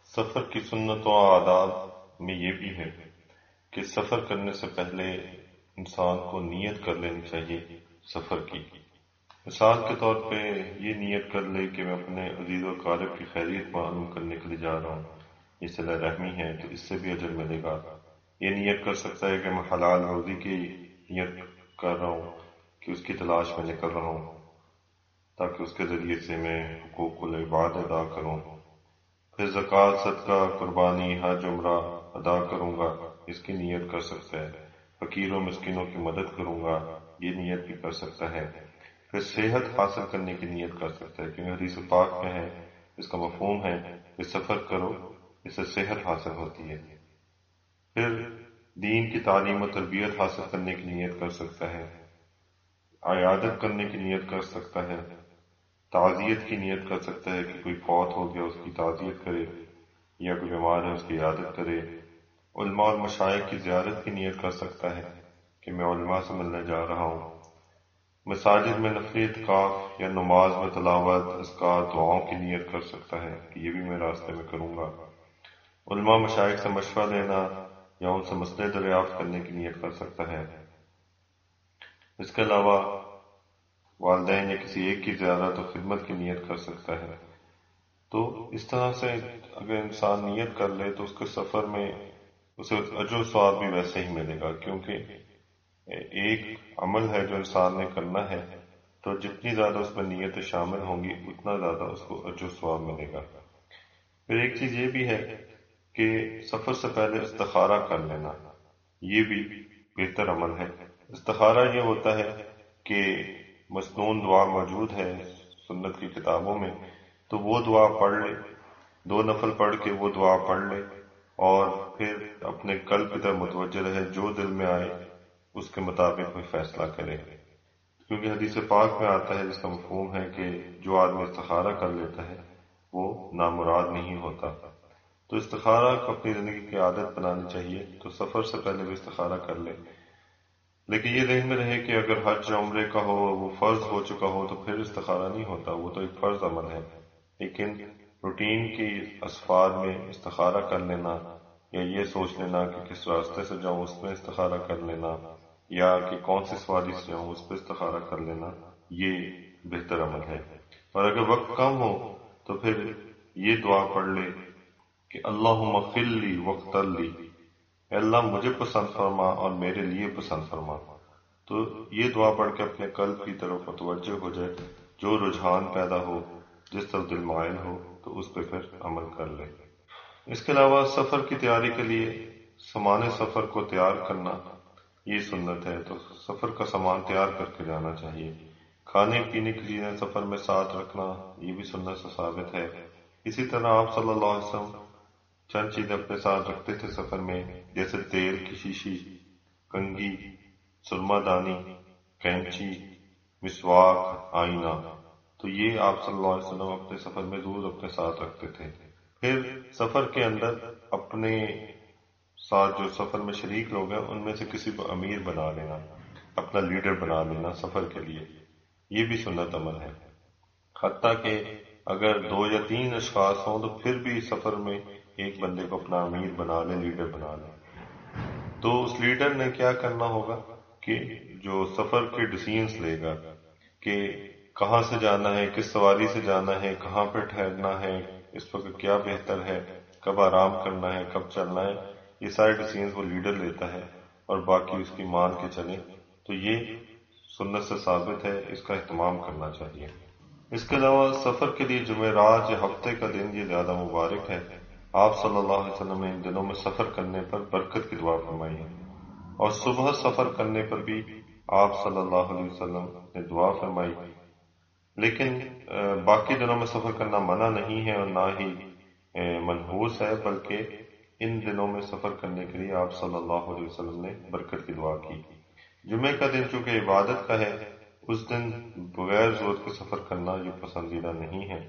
سفر کی سنتوں اور آداب میں یہ بھی ہے کہ سفر کرنے سے پہلے انسان کو نیت کر لینی چاہیے سفر کی۔ مثال کے طور پہ یہ نیت کر لے کہ میں اپنے عزیز و اقارب کی خیریت معلوم کرنے کے لیے جا رہا ہوں، یہ صلہ رحمی ہے تو اس سے بھی اجر ملے گا۔ یہ نیت کر سکتا ہے کہ میں حلال روزی کی نیت کر رہا ہوں، کہ اس کی تلاش میں نکل رہا ہوں تاکہ اس کے ذریعے سے میں حقوق العباد ادا کروں۔ پھر زکوٰۃ، صدقہ، قربانی، حج، عمرہ ادا کروں گا، اس کی نیت کر سکتا ہے۔ فقیروں مسکینوں کی مدد کروں گا، یہ نیت بھی کر سکتا ہے۔ پھر صحت حاصل کرنے کی نیت کر سکتا ہے، کیونکہ حدیث پاک میں ہے، اس کا مفہوم ہے کہ سفر کرو، اس سے صحت حاصل ہوتی ہے۔ پھر دین کی تعلیم و تربیت حاصل کرنے کی نیت کر سکتا ہے، عیادت کرنے کی نیت کر سکتا ہے، تعزیت کی نیت کر سکتا ہے کہ کوئی فوت ہو گیا اس کی تعزیت کرے، یا کوئی بیمار ہے اس کی عیادت کرے۔ علماء اور مشائخ کی زیارت کی نیت کر سکتا ہے کہ میں علماء سے ملنے جا رہا ہوں۔ مساجد میں نفلی اعتکاف یا نماز میں تلاوت، اذکار، دعاؤں کی نیت کر سکتا ہے کہ یہ بھی میں راستے میں کروں گا۔ علماء مشائخ سے مشورہ لینا یا ان سے مسئلے دریافت کرنے کی نیت کر سکتا ہے۔ اس کے علاوہ والدین یا کسی ایک کی زیارت و خدمت کی نیت کر سکتا ہے۔ تو اس طرح سے اگر انسان نیت کر لے تو اس کے سفر میں اسے اجر و ثواب بھی ویسے ہی ملے گا، کیونکہ ایک عمل ہے جو انسان نے کرنا ہے، تو جتنی زیادہ اس میں نیتیں شامل ہوں گی اتنا زیادہ اس کو اجر و ثواب ملے گا۔ پھر ایک چیز یہ بھی ہے کہ سفر سے پہلے استخارہ کر لینا، یہ بھی بہتر عمل ہے۔ استخارہ یہ ہوتا ہے کہ مسنون دعا موجود ہے سنت کی کتابوں میں، تو وہ دعا پڑھ لے، 2 نفل پڑھ کے وہ دعا پڑھ لے، اور پھر اپنے قلب کی طرف متوجہ رہے، جو دل میں آئے اس کے مطابق کوئی فیصلہ کرے، کیونکہ حدیث پاک میں آتا ہے، جس کا مفہوم ہے کہ جو آدمی استخارہ کر لیتا ہے وہ نامراد نہیں ہوتا۔ تو استخارہ کو اپنی زندگی کی عادت بنانی چاہیے، تو سفر سے پہلے بھی استخارہ کر لے۔ لیکن یہ ذہن میں رہے کہ اگر حج عمرے کا ہو، وہ فرض ہو چکا ہو، تو پھر استخارہ نہیں ہوتا، وہ تو ایک فرض عمل ہے۔ لیکن روٹین کی اسفار میں استخارہ کر لینا، یا یہ سوچ لینا کہ کس راستے سے جاؤں اس میں استخارہ کر لینا، یا کہ کون سی سواری سے جاؤں اس پہ استخارہ کر لینا، یہ بہتر عمل ہے۔ اور اگر وقت کم ہو تو پھر یہ دعا پڑھ لے کہ اللہم اغفر لی واختر لی، اے اللہ مجھے پسند فرما اور میرے لیے پسند فرما۔ تو یہ دعا پڑھ کے اپنے قلب کی طرف متوجہ ہو جائے، جو رجحان پیدا ہو، جس طرف دل مائل ہو تو اس پہ پھر عمل کر لے۔ اس کے علاوہ سفر کی تیاری کے لیے سامان سفر کو تیار کرنا یہ سنت ہے، تو سفر کا سامان تیار کر کے جانا چاہیے۔ کھانے پینے کی چیزیں سفر میں ساتھ رکھنا یہ بھی سنت سے ثابت ہے۔ اسی طرح آپ صلی اللہ علیہ وسلم چند چیزیں اپنے ساتھ رکھتے تھے سفر میں، جیسے تیل کی شیشی، کنگھی، سرما دانی، کینچی، مسواک، آئینہ، تو یہ آپ صلی اللہ علیہ وسلم اپنے سفر میں ضرور اپنے ساتھ رکھتے تھے۔ پھر سفر کے اندر اپنے ساتھ جو سفر میں شریک لوگ ہیں ان میں سے کسی کو امیر بنا لینا، اپنا لیڈر بنا لینا سفر کے لیے، یہ بھی سنت عمل ہے۔ حتیٰ کہ اگر 2 یا 3 اشخاص ہوں تو پھر بھی سفر میں ایک بندے کو اپنا امیر بنا لے، لیڈر بنا لے۔ تو اس لیڈر نے کیا کرنا ہوگا کہ جو سفر کے ڈیسیژنز لے گا کہ کہاں سے جانا ہے، کس سواری سے جانا ہے، کہاں پہ ٹھہرنا ہے، اس وقت کیا بہتر ہے، کب آرام کرنا ہے، کب چلنا ہے، یہ سارے ڈیسیژنز وہ لیڈر لیتا ہے اور باقی اس کی مان کے چلے، تو یہ سنت سے ثابت ہے، اس کا اہتمام کرنا چاہیے۔ اس کے علاوہ سفر کے لیے جمعرات یا ہفتے کا دن یہ زیادہ مبارک ہے۔ آپ صلی اللہ علیہ وسلم نے ان دنوں میں سفر کرنے پر برکت کی دعا فرمائی ہے، اور صبح سفر کرنے پر بھی آپ صلی اللہ علیہ وسلم نے دعا فرمائی۔ لیکن باقی دنوں میں سفر کرنا منع نہیں ہے اور نہ ہی منحوس ہے، بلکہ ان دنوں میں سفر کرنے کے لیے آپ صلی اللہ علیہ وسلم نے برکت کی دعا کی۔ جمعے کا دن چونکہ عبادت کا ہے، اس دن بغیر ضرورت کے سفر کرنا یہ پسندیدہ نہیں ہے،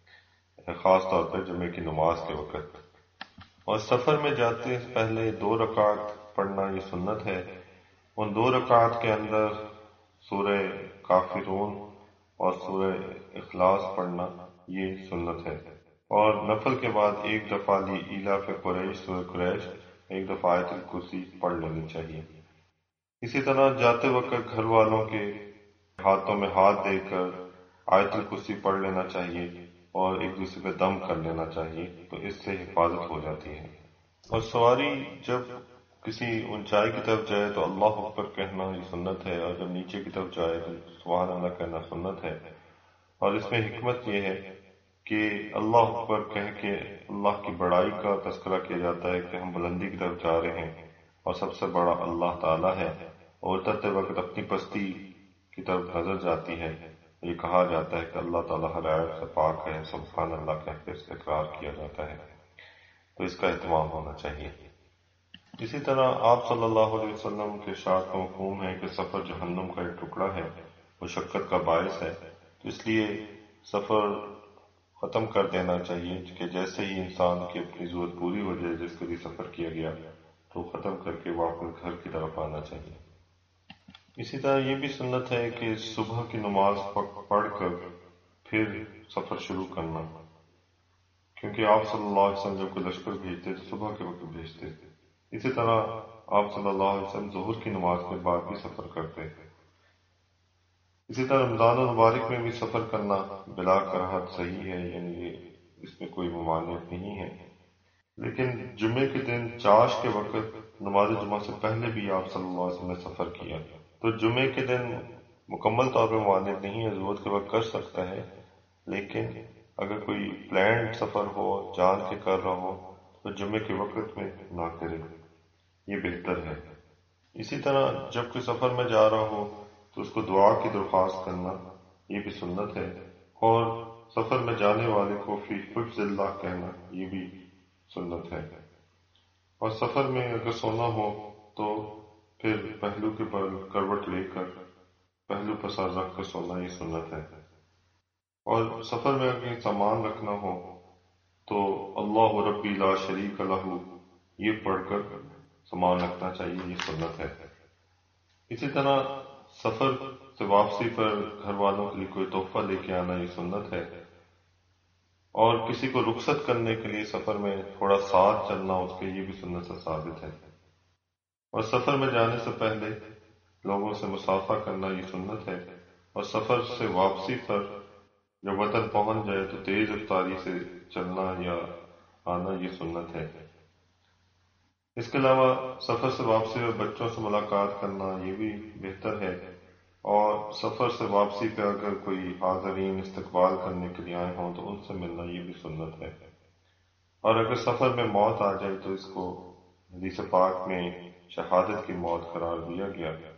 خاص طور پر جمعے کی نماز کے وقت۔ اور سفر میں جاتے سے پہلے 2 رکعت پڑھنا یہ سنت ہے۔ ان 2 رکعت کے اندر سورہ کافرون اور سورہ اخلاص پڑھنا یہ سنت ہے۔ اور نفل کے بعد ایک دفعہ ایلاف قریش سورہ قریش، ایک دفعہ آیت الکرسی پڑھ لینی چاہیے۔ اسی طرح جاتے وقت گھر والوں کے ہاتھوں میں ہاتھ دے کر آیت الکرسی پڑھ لینا چاہیے اور ایک دوسرے پہ دم کر لینا چاہیے، تو اس سے حفاظت ہو جاتی ہے۔ اور سواری جب کسی اونچائی کی طرف جائے تو اللہ اکبر کہنا یہ سنت ہے، اور جب نیچے کی طرف جائے تو سبحان اللہ کہنا سنت ہے۔ اور اس میں حکمت یہ ہے کہ اللہ اکبر کہہ کے اللہ کی بڑائی کا تذکرہ کیا جاتا ہے کہ ہم بلندی کی طرف جا رہے ہیں اور سب سے بڑا اللہ تعالیٰ ہے، اور اترتے وقت اپنی پستی کی طرف نظر جاتی ہے۔ یہ کہا جاتا ہے کہ اللہ تعالیٰ ہر عیب سے پاک ہے، سبحان اللہ کہہ کے اس کا اقرار کیا جاتا ہے، تو اس کا اہتمام ہونا چاہیے۔ اسی طرح آپ صلی اللہ علیہ وسلم کے ارشاد کا مفہوم ہے کہ سفر جہنم کا ایک ٹکڑا ہے، مشقت کا باعث ہے، تو اس لیے سفر ختم کر دینا چاہیے کہ جیسے ہی انسان کی اپنی ضرورت پوری ہو جائے جس کے لیے سفر کیا گیا تو ختم کر کے واپس گھر کی طرف آنا چاہیے۔ اسی طرح یہ بھی سنت ہے کہ صبح کی نماز پڑھ کر پھر سفر شروع کرنا، کیونکہ آپ صلی اللہ علیہ وسلم جب کوئی لشکر بھیجتے تو صبح کے وقت بھیجتے۔ اسی طرح آپ صلی اللہ علیہ وسلم ظہر کی نماز کے بعد بھی سفر کرتے۔ اسی طرح رمضان المبارک میں بھی سفر کرنا بلا کراہت صحیح ہے، یعنی اس میں کوئی ممانعت نہیں ہے، لیکن جمعے کے دن چاش کے وقت نماز جمعہ سے پہلے بھی آپ صلی اللہ علیہ وسلم نے سفر کیا، تو جمعے کے دن مکمل طور پہ ممانعت نہیں ہے، ضرورت کے وقت کر سکتا ہے، لیکن اگر کوئی پلانڈ سفر ہو، جان کے کر رہا ہو، تو جمعے کے وقت میں نہ کرے، یہ بہتر ہے۔ اسی طرح جب کوئی سفر میں جا رہا ہو تو اس کو دعا کی درخواست کرنا یہ بھی سنت ہے، اور سفر میں جانے والے کو فی حفظ اللہ کہنا یہ بھی سنت ہے۔ اور سفر میں اگر سونا ہو تو پھر پہلو کے پر کروٹ لے کر پہلو پر سر رکھ کر سونا یہ سنت ہے۔ اور سفر میں اگر سامان رکھنا ہو تو اللہ ربی لا شریک لہ یہ پڑھ کر سامان رکھنا چاہیے، یہ سنت ہے۔ اسی طرح سفر سے واپسی پر گھر والوں کے لیے کوئی تحفہ لے کے آنا یہ سنت ہے، اور کسی کو رخصت کرنے کے لیے سفر میں تھوڑا ساتھ چلنا اس کے یہ بھی سنت سے ثابت ہے۔ اور سفر میں جانے سے پہلے لوگوں سے مصافحہ کرنا یہ سنت ہے، اور سفر سے واپسی پر جب وطن پہنچ جائے تو تیز رفتاری سے چلنا یا آنا یہ سنت ہے۔ اس کے علاوہ سفر سے واپسی میں بچوں سے ملاقات کرنا یہ بھی بہتر ہے، اور سفر سے واپسی پہ اگر کوئی حاضرین استقبال کرنے کے لیے آئے ہوں تو ان سے ملنا یہ بھی سنت ہے۔ اور اگر سفر میں موت آ جائے تو اس کو حدیث پاک میں شہادت کی موت قرار دیا گیا،